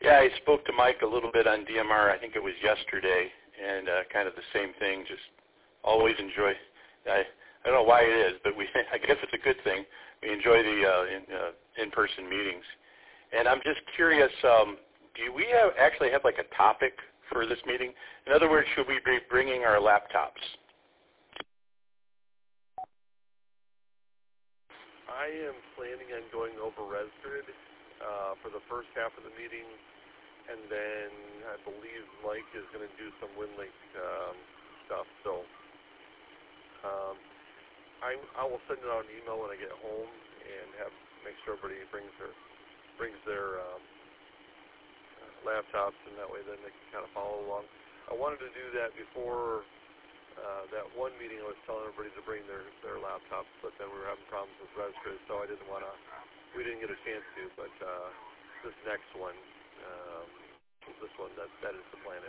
Yeah, I spoke to Mike a little bit on DMR. I think it was yesterday, and kind of the same thing. Just always enjoy. I don't know why it is, but I guess it's a good thing. We enjoy the in-person meetings. And I'm just curious, do we actually have like a topic for this meeting? In other words, should we be bringing our laptops? I am planning on going over ResGrid for the first half of the meeting, and then I believe Mike is going to do some WinLink stuff. So I will send out an email when I get home and make sure everybody brings their laptops, and that way then they can kind of follow along. I wanted to do that before that one meeting. I was telling everybody to bring their laptops, but then we were having problems with ResGrid, so we didn't get a chance to. But this next one, that is the plan.